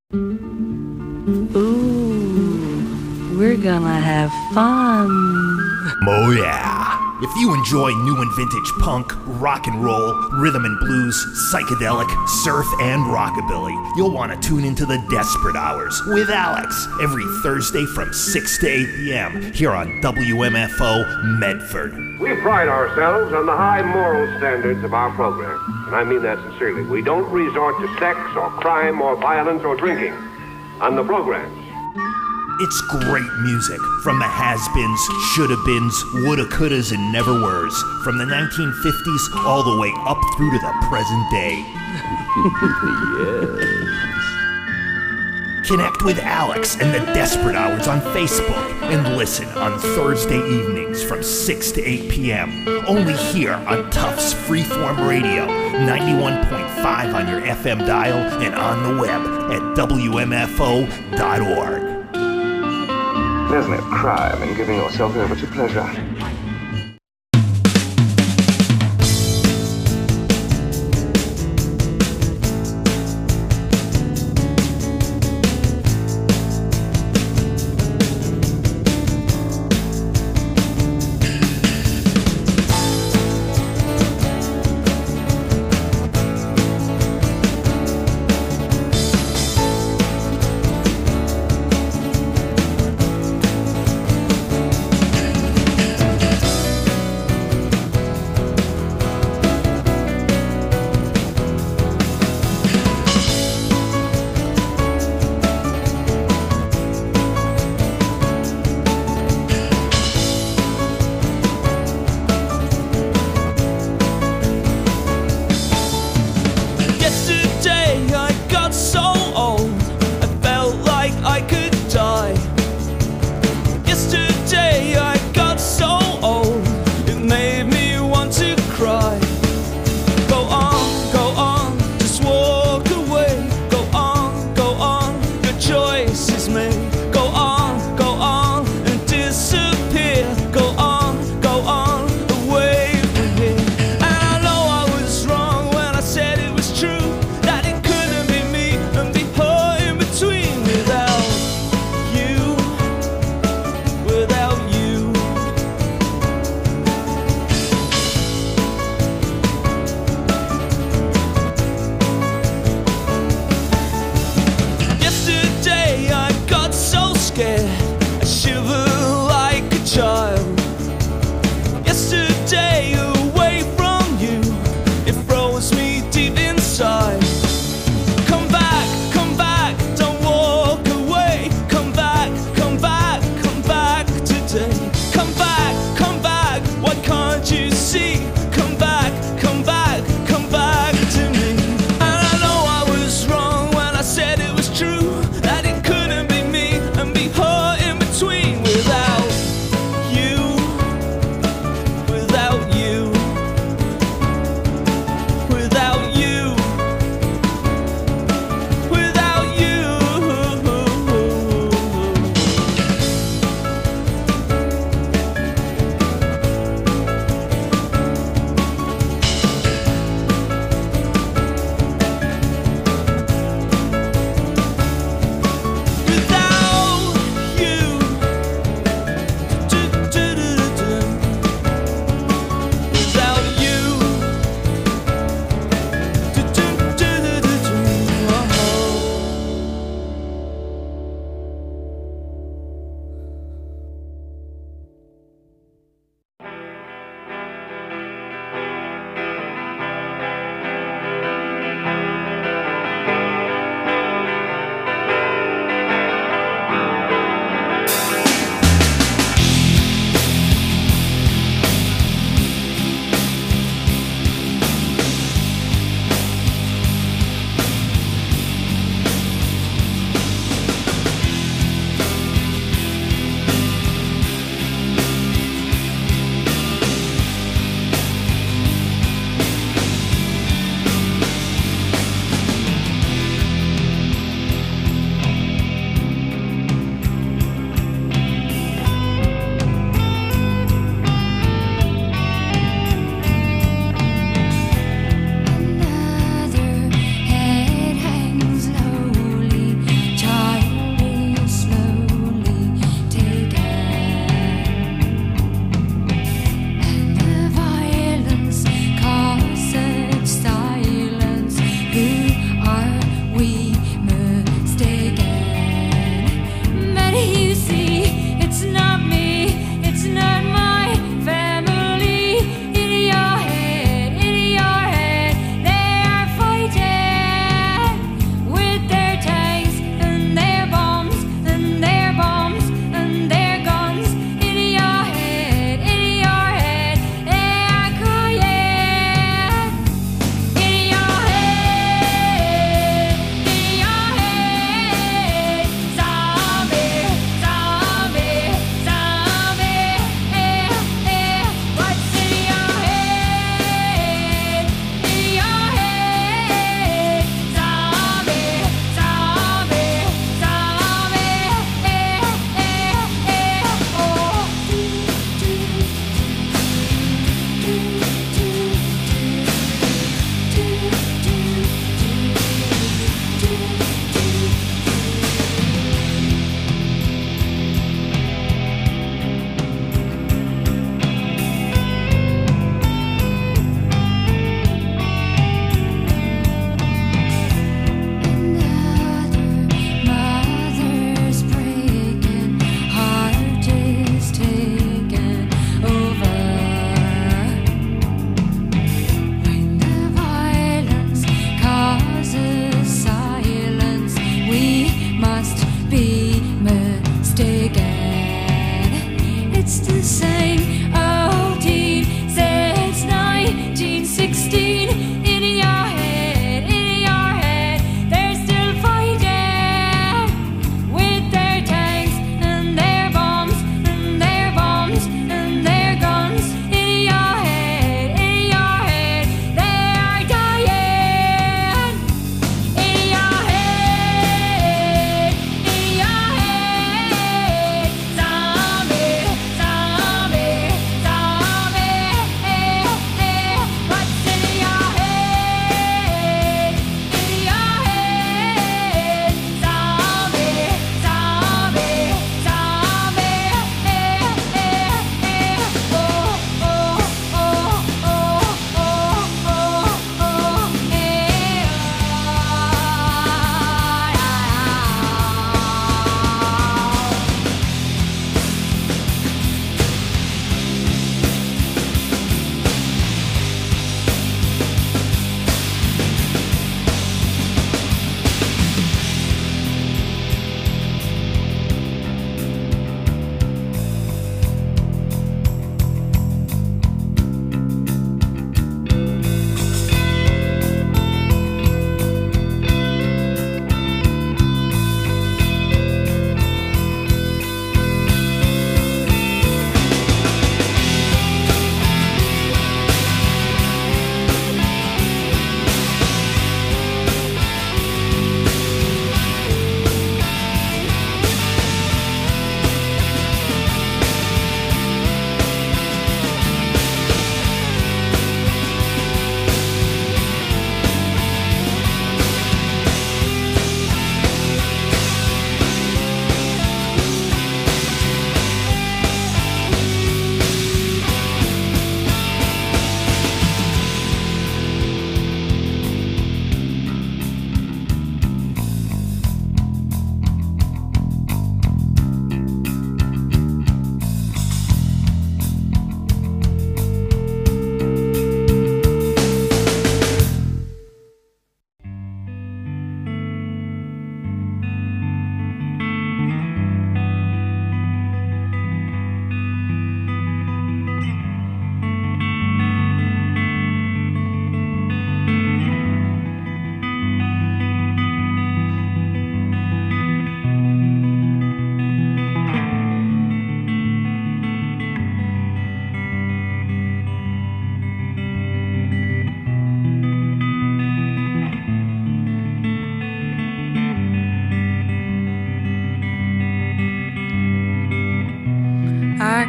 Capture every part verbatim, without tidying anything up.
Ooh, we're gonna have fun. Oh yeah. If you enjoy new and vintage punk, rock and roll, rhythm and blues, psychedelic, surf, and rockabilly, you'll want to tune into the Desperate Hours with Alex every Thursday from six to eight p.m. here on W M F O Medford. We pride ourselves on the high moral standards of our program, and I mean that sincerely. We don't resort to sex or crime or violence or drinking on the programs. It's great music from the has-beens, shoulda-beens, woulda-couldas, and never-weres, from the nineteen fifties all the way up through to the present day. Yes. Connect with Alex and the Desperate Hours on Facebook and listen on Thursday evenings from six to eight p.m. only here on Tufts Freeform Radio, ninety-one point five on your F M dial and on the web at W M F O dot org. There's no crime in giving yourself over to pleasure.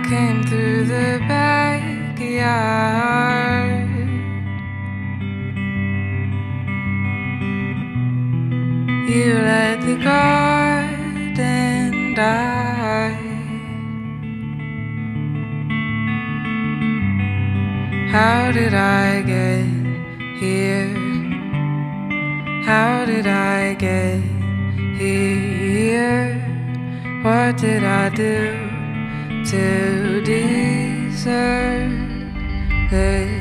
came through the backyard. You let the garden die. How did I get here? How did I get here? What did I do to deserve this?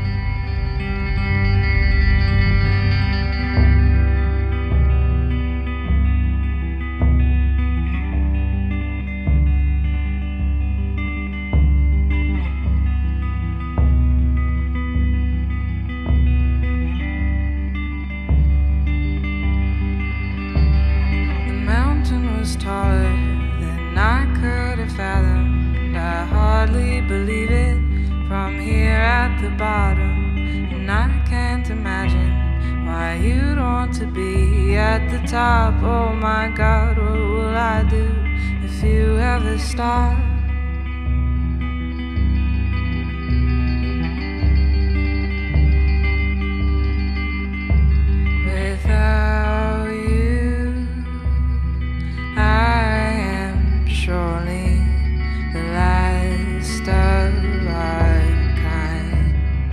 Taller than I could have fathomed. I hardly believe it from here at the bottom, and I can't imagine why you'd want to be at the top. Oh my God, what will I do if you ever stop? Without you, I am surely the last of our kind.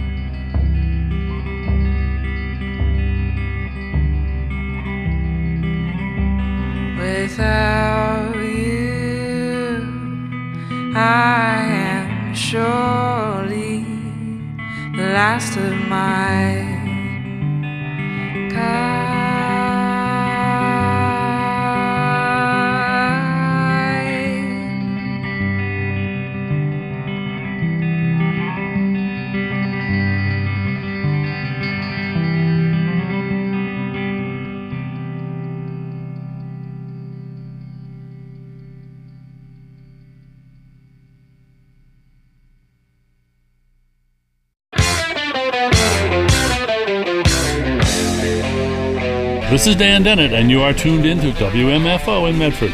Without you, I am surely the last of my kind. This is Dan Dennett, and you are tuned in to W M F O in Medford.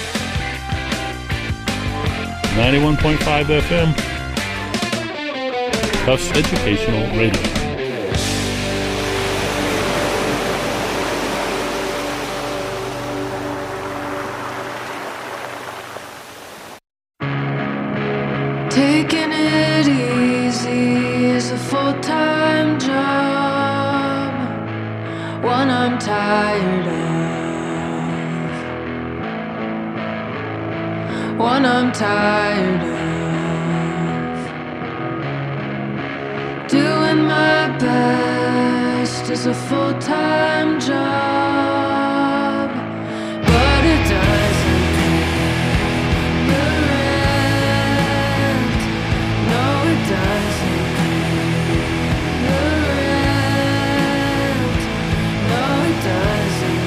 ninety-one point five F M, Tufts Educational Radio. Taking it easy is a full-time job, one I'm tired of, one I'm tired of. Doing my best is a full-time job, but it doesn't pay the rent. No, it doesn't pay the rent. No, it doesn't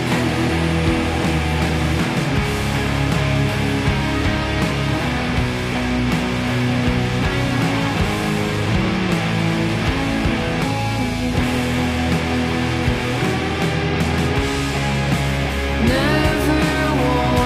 never want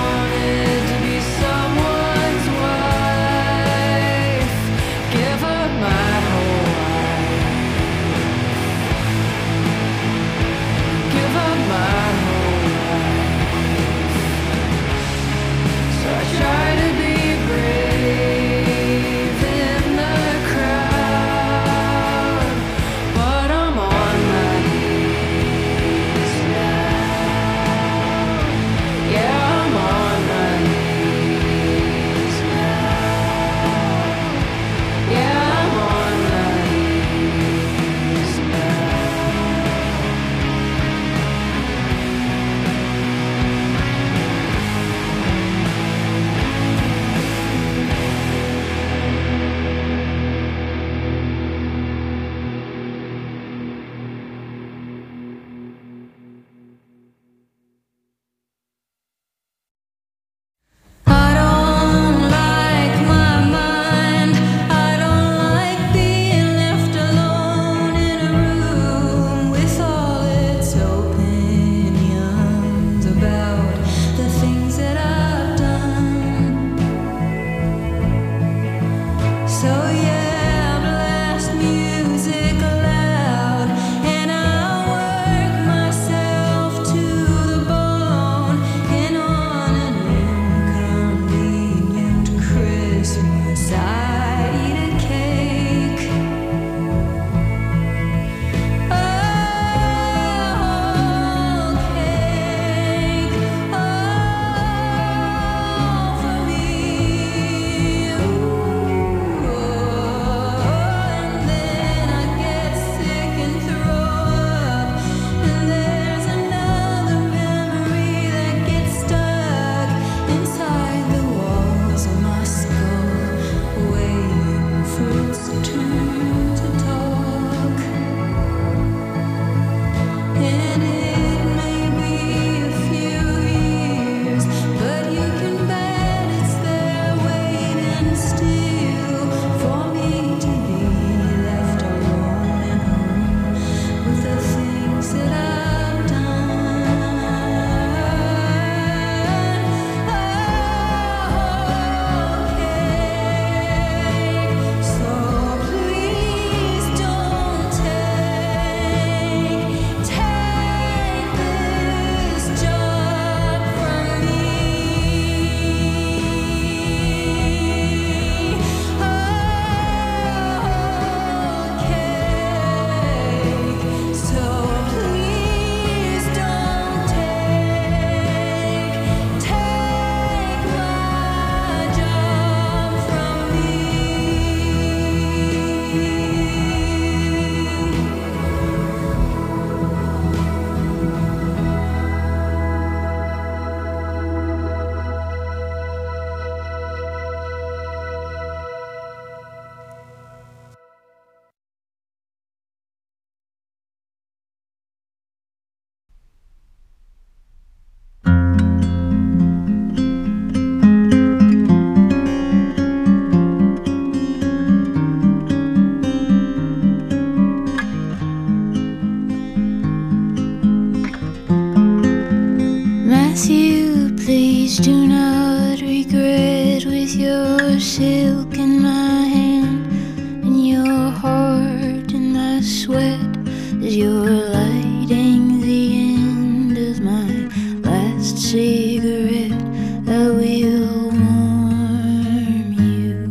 with you, please do not regret. With your silk in my hand and your heart in my sweat, as you're lighting the end of my last cigarette, I will warm you,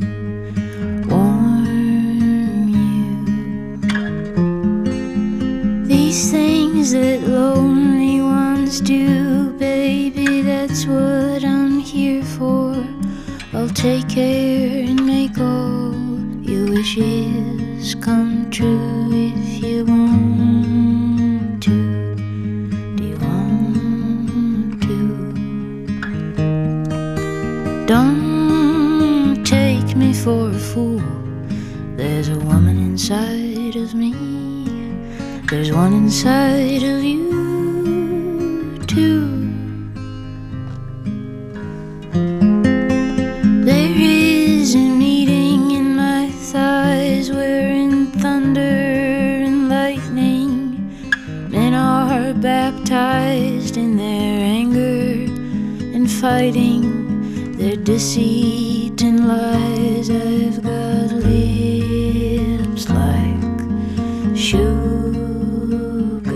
warm you. These things that lonely ones do, baby, that's what I'm here for. I'll take care and make all your wishes come true if you want to. Do you want to? Don't take me for a fool. There's a woman inside of me. There's one inside of you too. There is a meeting in my thighs wherein thunder and lightning, men are baptized in their anger and fighting their deceit and lies. I've got lips like sugar,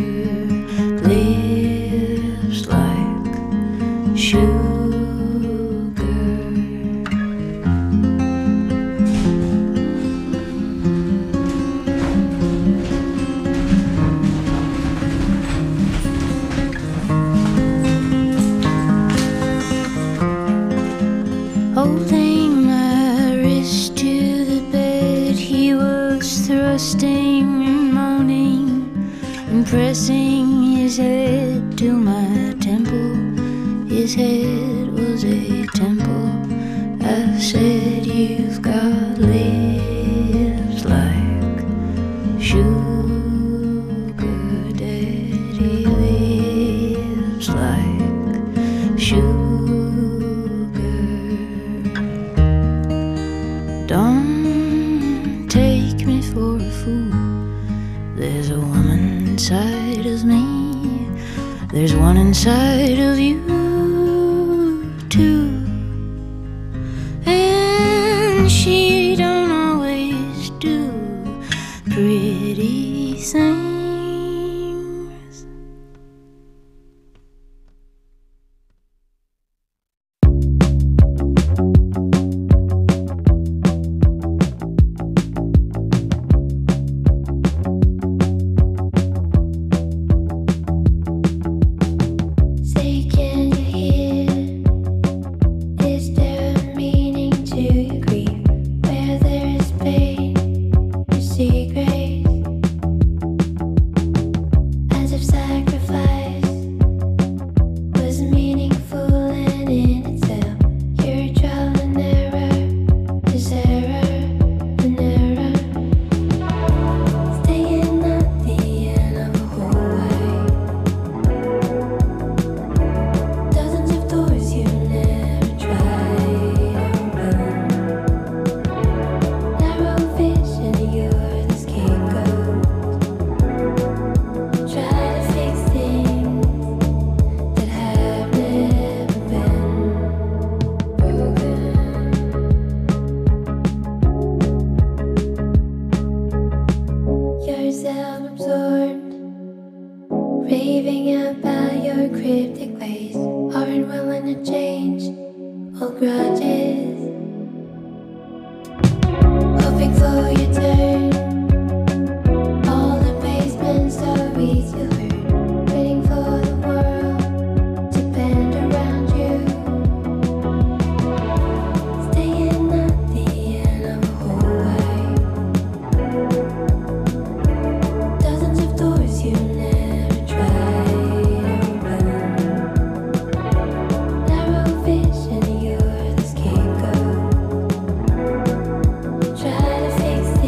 lips like sugar. Holding my wrist to the bed, he was thrusting and moaning and pressing his head to my temple. His head was a temple. I said, you've got lips like sugar, daddy, lips like sugar. Don't take me for a fool. There's a woman inside of me. There's one inside of you too. And she don't always do pretty things. Try to fix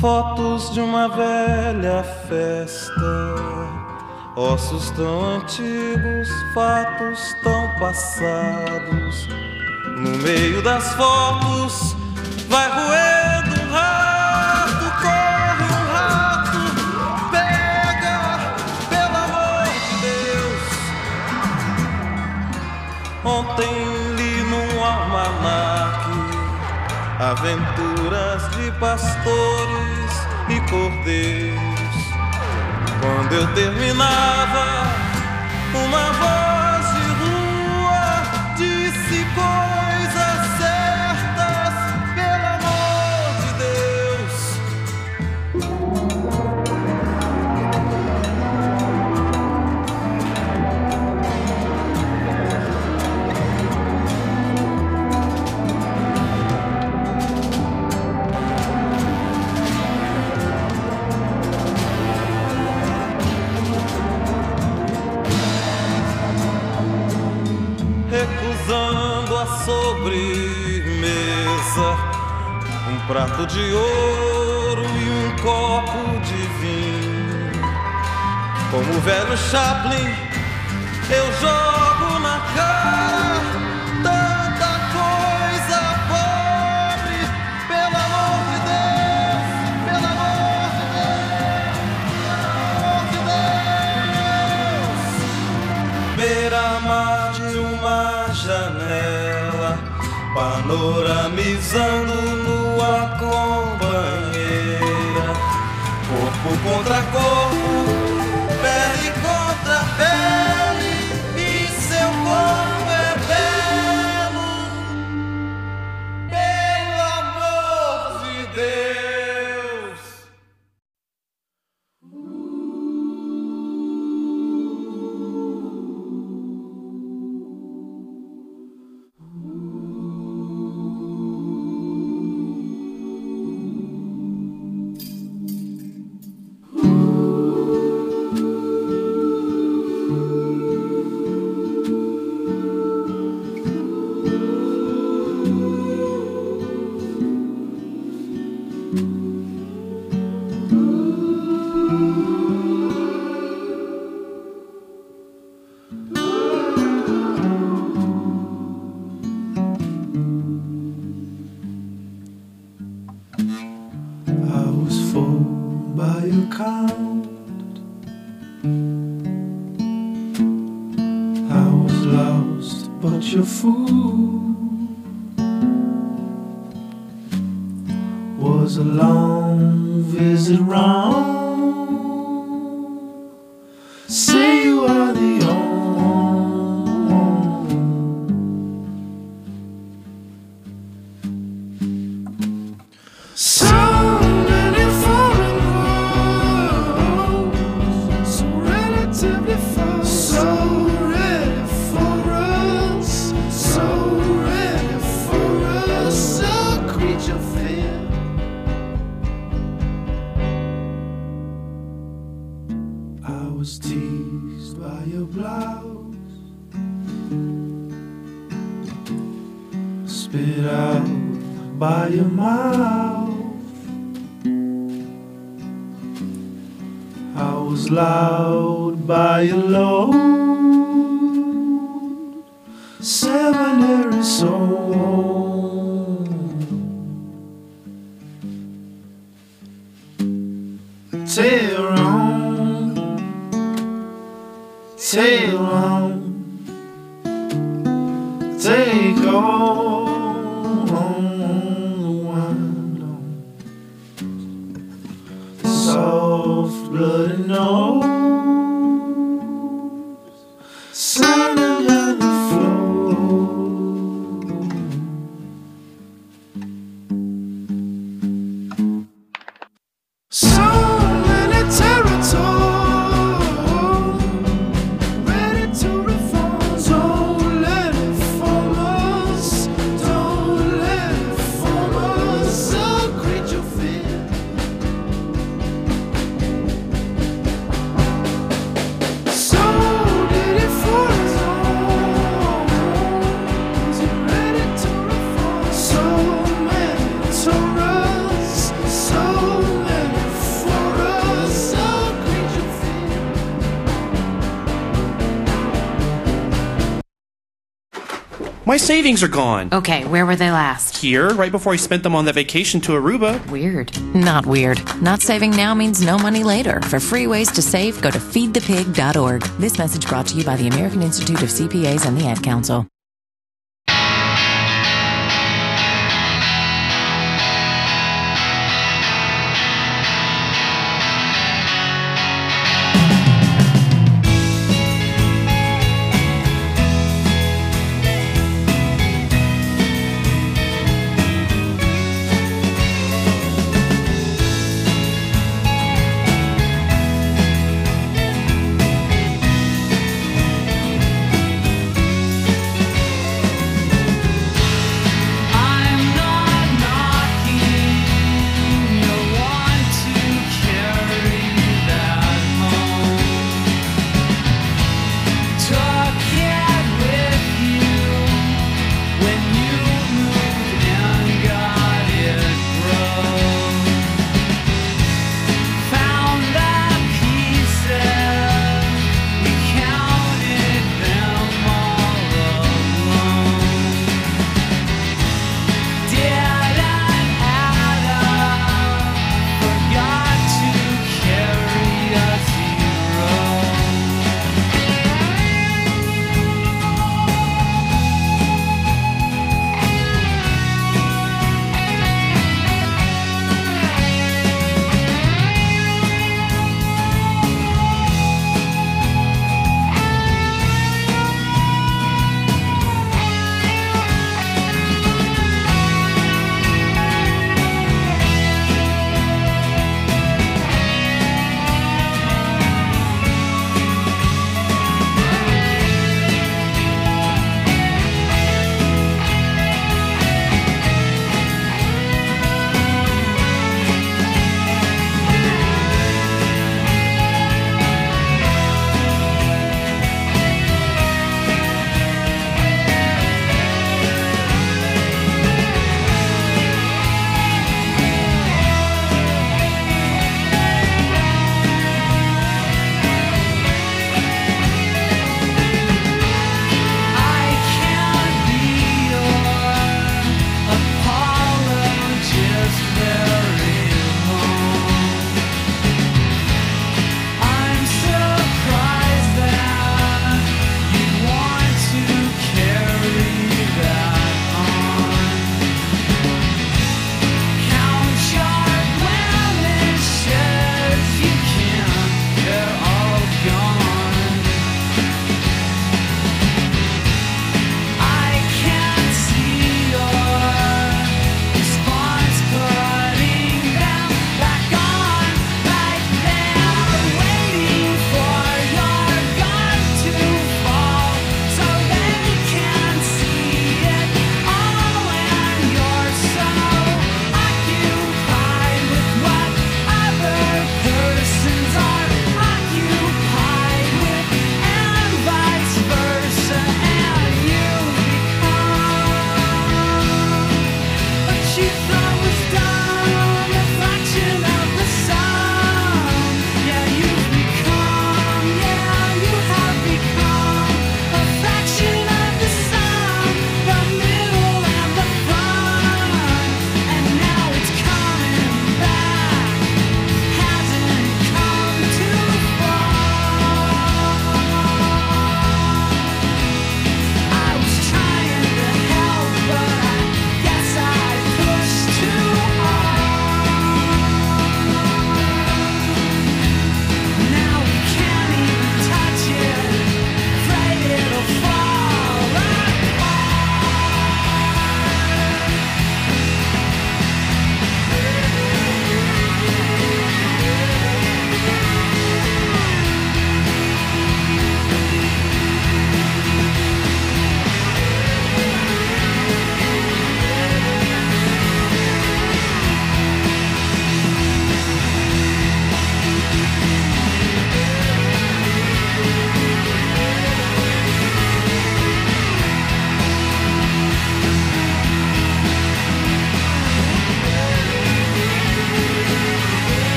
Fotos de uma velha festa, ossos tão antigos, fatos tão passados. No meio das fotos vai roendo um rato, corre um rato, pega, pelo amor de Deus. Ontem li num almanaque aventuras de pastores e cordeiros. Quando eu terminava, uma voz de rua disse coisas certas, pelo amor de Deus. Recusando a sobremesa, um prato de ouro e um copo de vinho. Como o velho Chaplin, eu jogo na cara tanta coisa pobre, pelo amor de Deus, pelo amor de Deus, pelo amor de Deus. Beira-mar de uma janela, panoramizando nua companheira, corpo contra corpo, pele contra pele, e seu corpo é belo, pelo amor de Deus. Your food was a long visit round. Say you are the only. So many foreign roads, so relatively far, so ready for us. So ready for us, a creature fear. I was teased by your blouse, spit out by your mouth. I was loud by your load, seminary soul. Tail on, tail on, take all on the window. Soft bloody nose, sounding like the floor. So many territories ready to reform. Don't let it form us. Don't let it form us. A creature fear. I My savings are gone. Okay, where were they last? Here, right before I spent them on that vacation to Aruba. Weird. Not weird. Not saving now means no money later. For free ways to save, go to feed the pig dot org. This message brought to you by the American Institute of C P As and the Ad Council.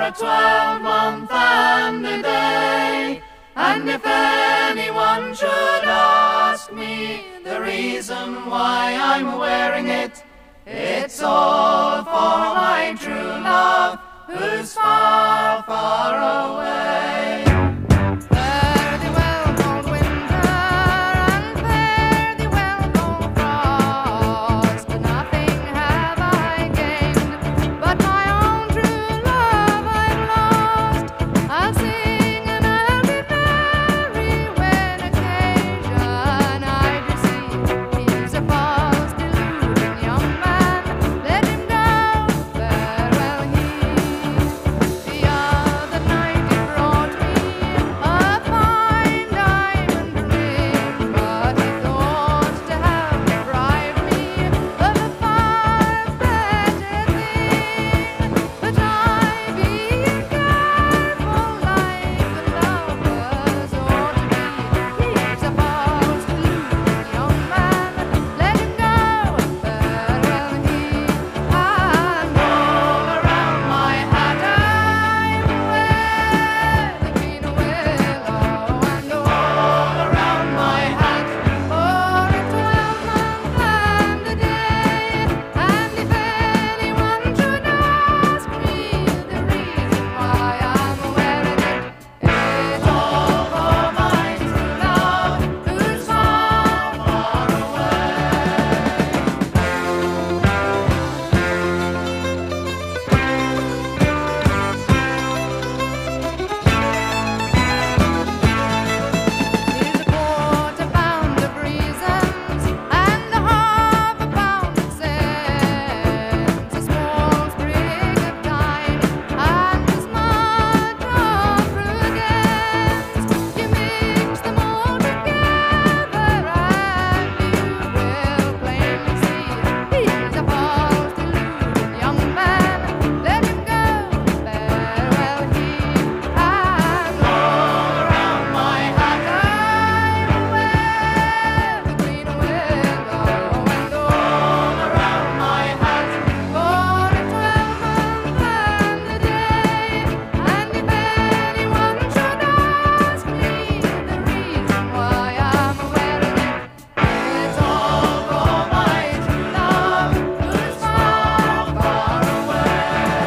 a twelve-month and a day. And if anyone should ask me the reason why I'm wearing it, it's all for my true love, who's far, far away. Fare thee well, cold winter, and fare thee well, cold frost. Nothing have I gained, but my own true love I've lost. I'll sing and I'll be merry when occasion I do see. He's a false, deluding young man, let him go, farewell he. The other night he brought me a fine diamond ring, but he thought to have deprived me of a far better thing. But I, being careful like the lovers ought to be, he's a false, deluding young man, let him go, farewell he. And all around my hat I wear the green willow, and all around my hat for a twelve-month and a day. And if anyone should ask me the reason why I'm wearing it, it's all for my true love, who's far, far Here's a quarter pound of reasons and a half a pound of sense, a small sprig of thyme and a smudge of prudence. You mix them all together and you will plainly see he's a false, deluding young man, let him go, farewell he. And all around my hat I wear the green willow, and all around my hat for a twelve-month and a day. And if anyone should ask me the reason why I'm wearing it, it's all for my true love, who's far, far away.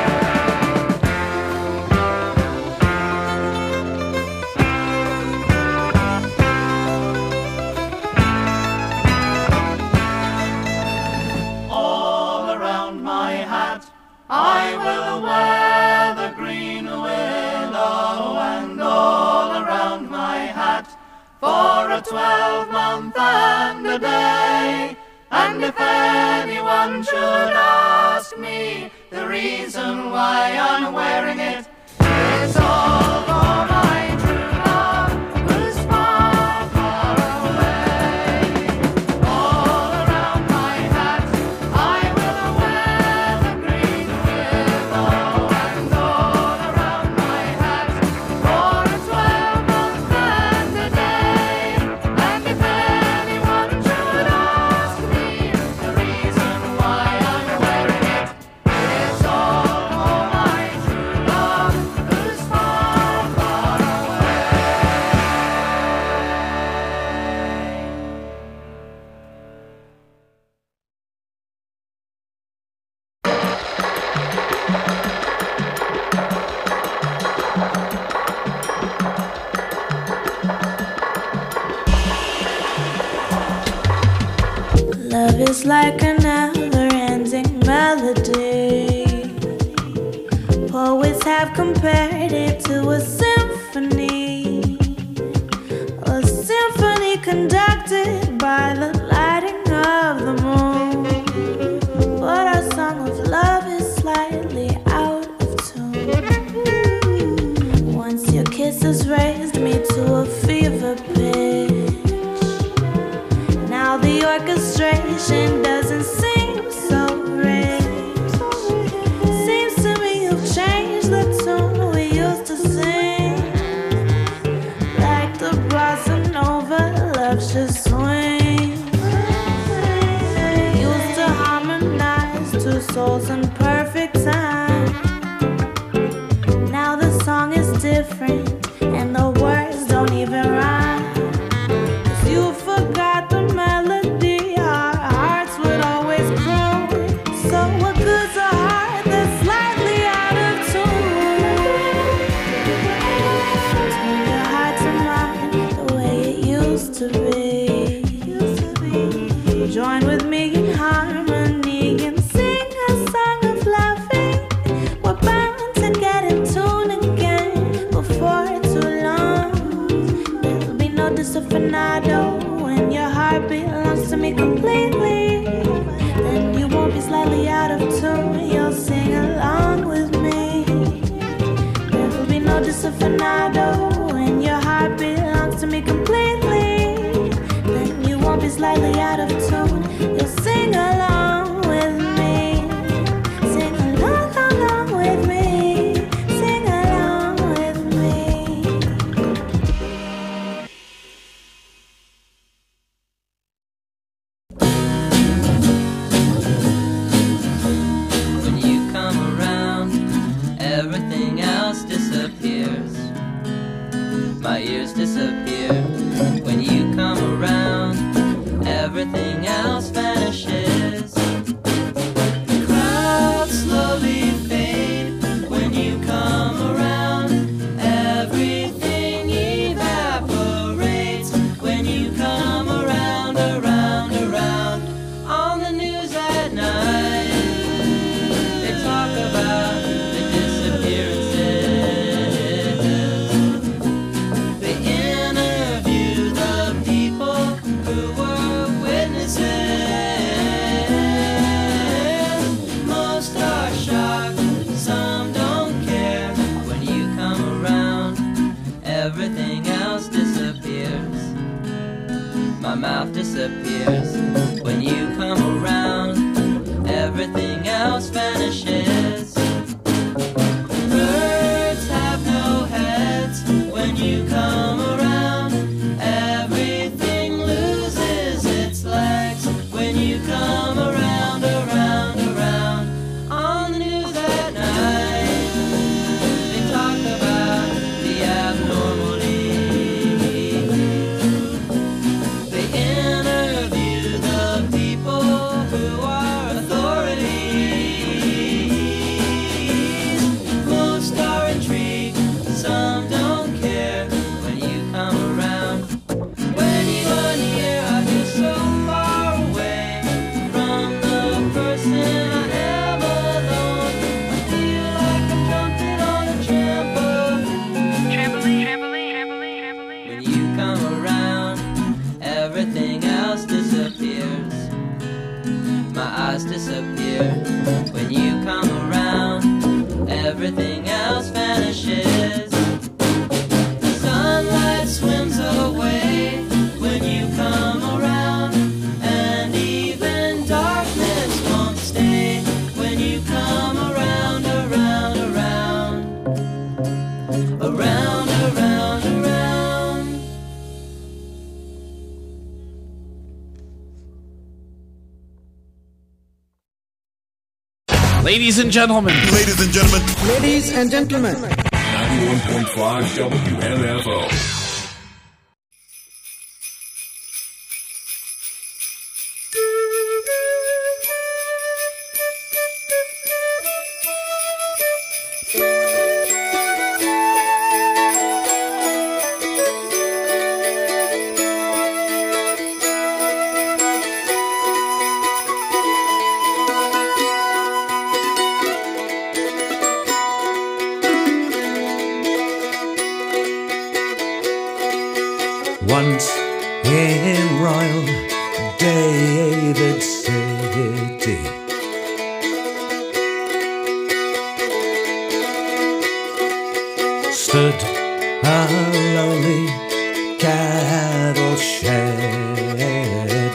All around my hat I will wear the green willow, and all around my hat for a twelve-month and a day. And if anyone should ask me the reason why I'm wearing it, it's all for my true love, who's far, far away. All around my hat I will wear the green willow, and all around my hat for a twelve-month and a day. And if anyone should ask me the reason why I'm wearing it, it's all for my true love, who's far, far away. Love is like a never-ending melody. Poets have compared it to a symphony, a symphony conducted by the lighting of the moon. But our song of love is slightly out of tune. Once your kisses raised me to a fever pitch. Now the orchestration doesn't seem so rich. Seems to me you've changed the tune we used to sing. Like the blossom nova, love should swing. Used to harmonize two souls and disafinado and your heart belongs to me completely, then you won't be slightly out of tune. You'll sing along with me. There will be no disafinado and your heart belongs to me completely, then you won't be slightly out of tune. You'll sing along with me. Sing along, along with me. Sing along with me. When you come around, everything else disappears. My ears disappear. When you come around, everything else vanishes. Clouds slowly fade. When you come around, everything evaporates. When you come around, around, around. On the news at night, they talk about the disappearances. They interview the people who were witnesses. Most are shocked, some don't care. When you come around, everything else disappears. My mouth disappears. When you come around, everything else vanishes. Birds have no heads. When you come around, everything loses its legs. When you come around, around, around. On the news at night, they talk about the abnormalities. They interview the people who are authorities. Most are intrigued, some don't care. When you come around, when you are near, I feel so far away from the person I am alone. I feel like I'm jumping on a trampoline. Trampoline, trampoline, trampoline, trampoline. When you come around, everything else disappears. My eyes disappear. When you come around, everything else vanishes. Sunlight swims away when you come around, and even darkness won't stay when you come around, around, around, around, around, around. Ladies and gentlemen. Ladies and gentlemen. Ladies and gentlemen. ninety-one point five W M F O. Once in Royal David City, stood a lowly cattle shed,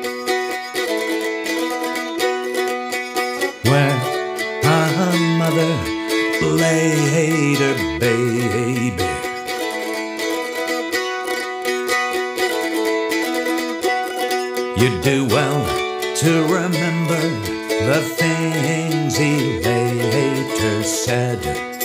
where a mother laid her baby. You do well to remember the things he later said.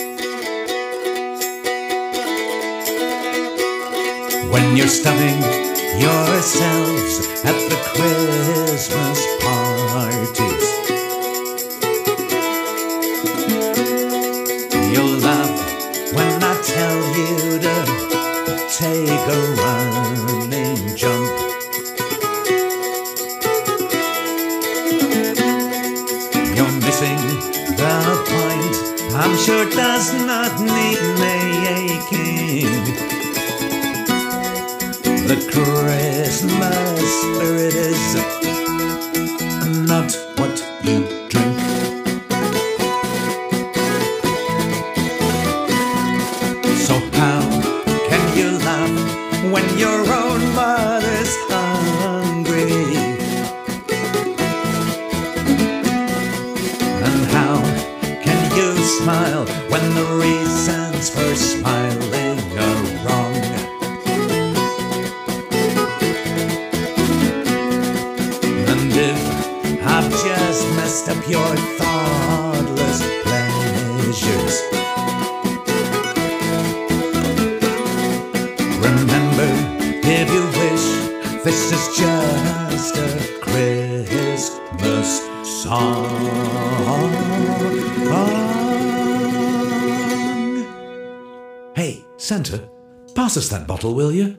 When you're stuffing yourselves at the Christmas parties, you'll laugh when I tell you to take a running jump. The point, I'm sure, does not need making. The Christmas spirit is not what you drink. So how can you laugh when your own mother's hungry? And how can you smile when the reasons for smiling are wrong? And if I've just messed up your thoughtless pleasures, remember, if you wish, this is just a Christmas song. Hey, Santa, pass us that bottle, will you?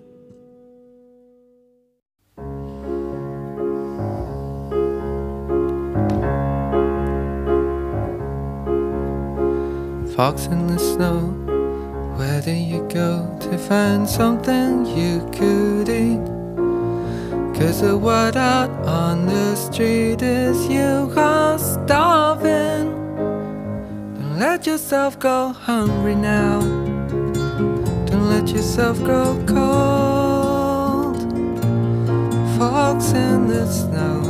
Fox in the snow, where do you go to find something you could eat? 'Cause the word out on the street is you are starving. Don't let yourself go hungry now. Don't let yourself grow cold. Fox in the snow.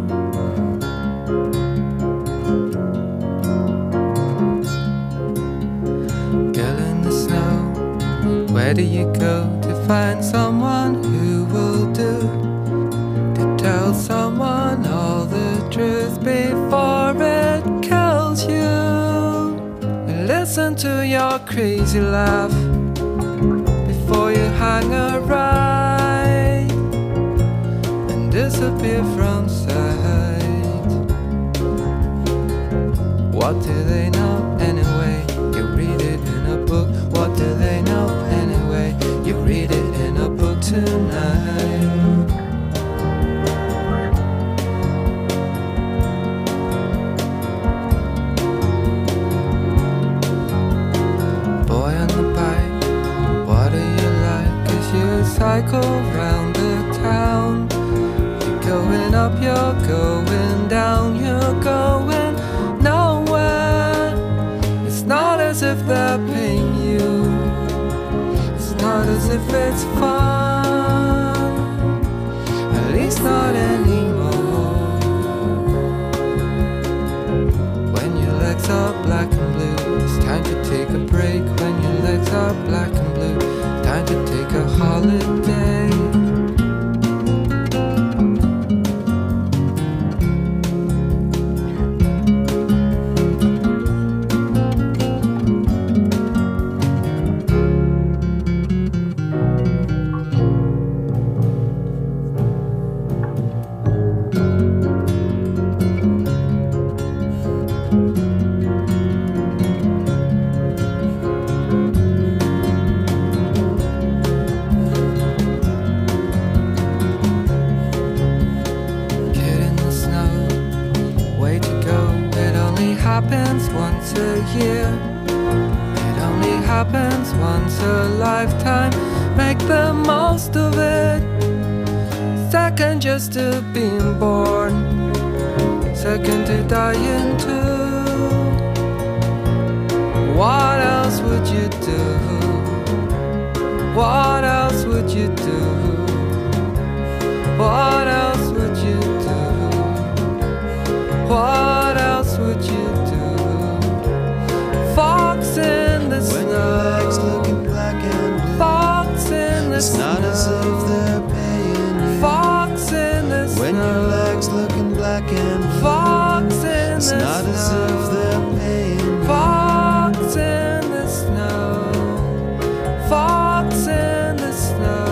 Where do you go to find someone who will do? To tell someone all the truth before it kills you. And listen to your crazy laugh before you hang a right and disappear from sight. What do they know anyway? You read it in a book. What do they know anyway? You read it in a book tonight. Boy on the bike, what do you like as you cycle round the town? You're going up, you're going down, you're going nowhere. It's not as if they're paying you. It's not as if it's fun. At least not anymore. When your legs are black and blue, it's time to take a break. When your legs are black and blue, it's time to take a holiday. Happens once a year. It only happens once a lifetime. Make the most of it. Second just to being born, second to dying too. What else would you do? What else would you do? What else would you do? What else would you do? Fox in the snow. When your legs looking black and blue. Fox in the It's snow. not as if they're paying you. Fox in the snow. When your legs looking black and blue. Fox in It's the not snow. as if they're paying you. Fox in the snow. Fox in the snow.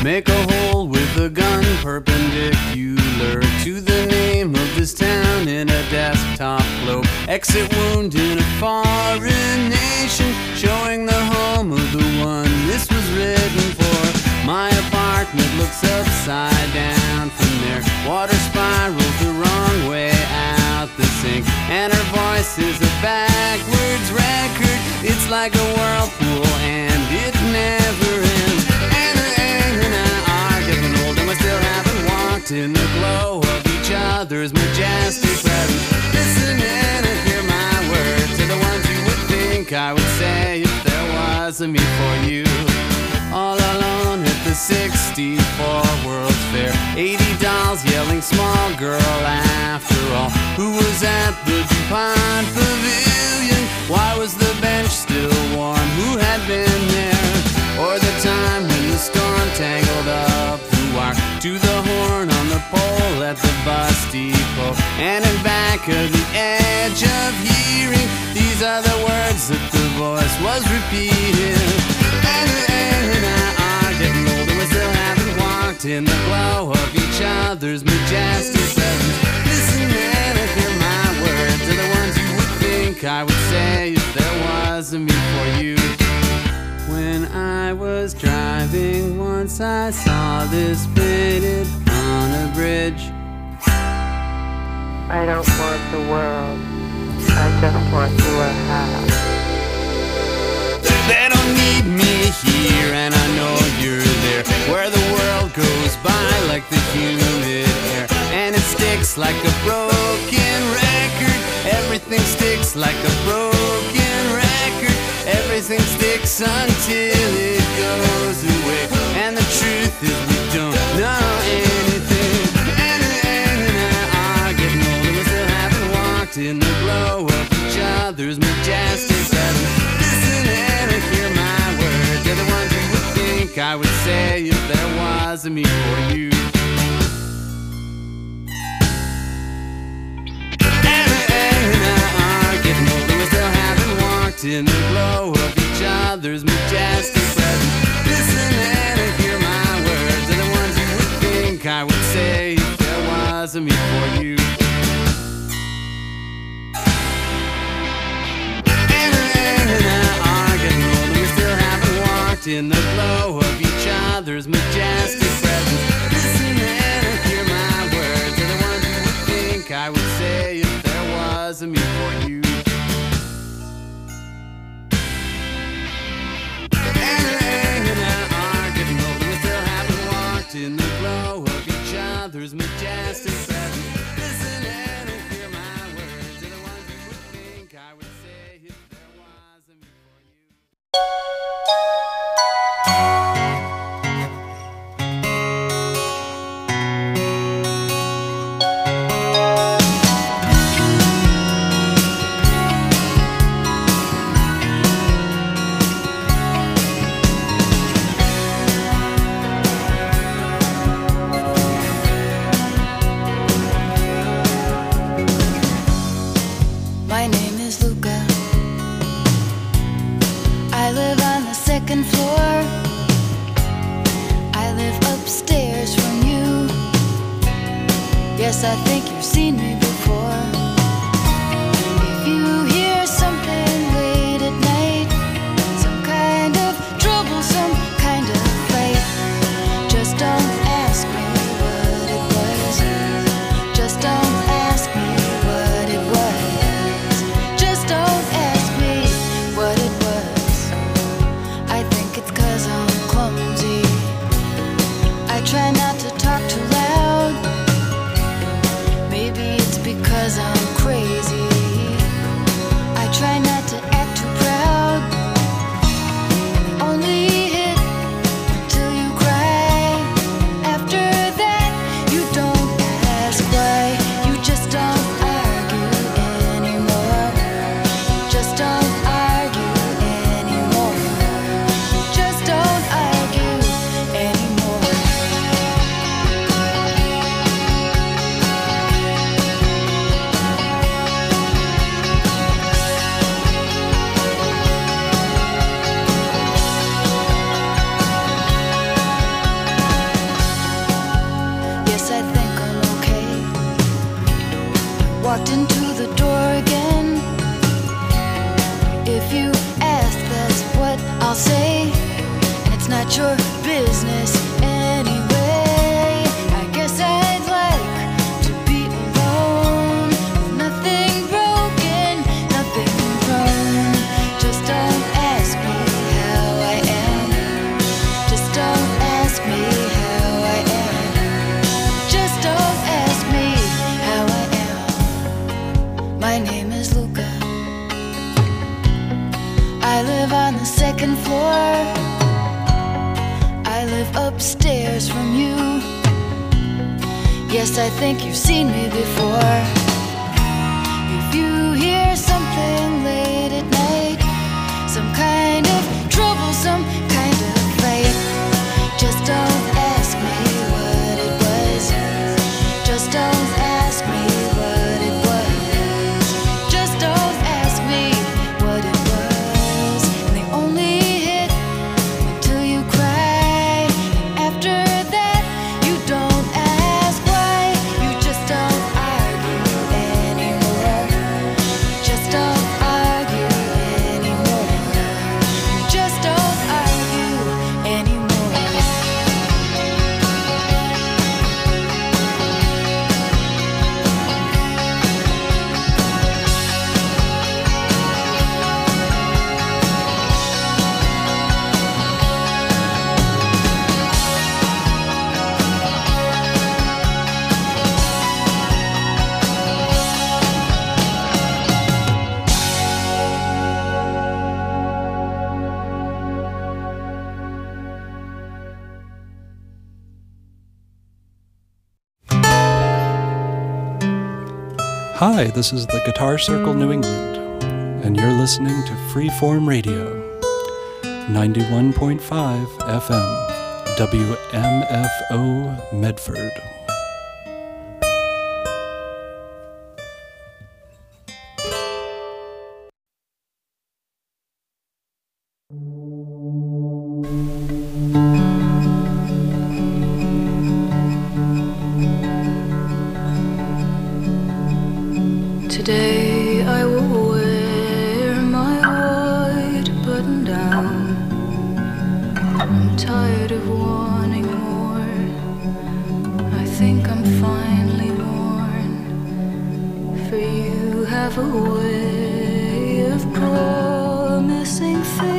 Make a hole with a gun perpendicular to the name of this town in a desktop globe. Exit wound in a foreign nation, showing the home of the one this was written for. My apartment looks upside down from there. Water spirals the wrong way out the sink, and her voice is a backwards record. It's like a whirlpool and it never ends. And Anne and I are getting old, and we still haven't walked in the glow of each other's majestic presence. Listen in and hear my words to the ones you would think I would say if there was a me for you. All alone at the sixty-four World's Fair, eighty dolls yelling small girl after all. Who was at the DuPont Pavilion? Why was the bench still warm? Who had been there? Or the time when the storm tangled up the wire to the horn on the pole at the bus depot. And in back of the edge of hearing, these are the words that the voice was repeating. And and I are getting old, and we still haven't walked in the glow of each other's majestic presence. Listen and hear my words, are the ones you would think I would say if there was a me for you. When I was driving once, I saw this painted on a bridge. I don't want the world, I just want you a house. They don't need me here, and I know you're there, where the world goes by like the humid air, and it sticks like a broken record. Everything sticks like a broken record. Everything sticks until it goes away, and the truth is we don't know anything. And Anne and I are getting old, and we still haven't walked in the glow of each other's majestic presence. Listen and hear my words, they're the ones you would think I would say if there was a me for you. And Anne and I are getting old, and we still haven't walked in the glow of each other's majestic presence. Listen and hear my words, they're the ones you would think I would say if there was a me for you. And Anne and I are getting old, and we still haven't walked in the glow of each other's majestic presence. Listen and hear my words, they're the ones you would think I would say if there was a me for you. In the glow of each other's majestic presence. Listen and hear my words, are the ones you would think I would say if there was a me for you. My name is Luca. I live on the second floor. I live upstairs from you. Yes, I think you've seen me before. If you hear something late at night, some kind of trouble, some kind of fight, just don't ask me what it was. Just don't ask me what it was. Just don't ask me what it was. I think it's 'cause I'm clumsy. I try not to talk too loud. Maybe walked into the door again. If you ask, that's what I'll say, and it's not your business anyway. I guess I'd like to be alone, with nothing broken, nothing wrong. Just don't ask me how I am. Just don't ask me how I am. Just don't ask me how I am. My name is Luca. I live on the second floor. I live upstairs from you. Yes, I think you've seen me before. If you hear something late at night, some kind of trouble, some kind of fight, just don't ask me what it was. Just don't ask me what it was. Just don't ask me what it was. And they only hit until you cry. And after that, you don't ask why. You just don't argue anymore. Just don't argue anymore. You just don't argue anymore. Hi, this is the Guitar Circle New England, and you're listening to Freeform Radio, ninety-one point five F M, W M F O Medford. Today I will wear my white button down. I'm tired of wanting more. I think I'm finally worn. For you have a way of promising things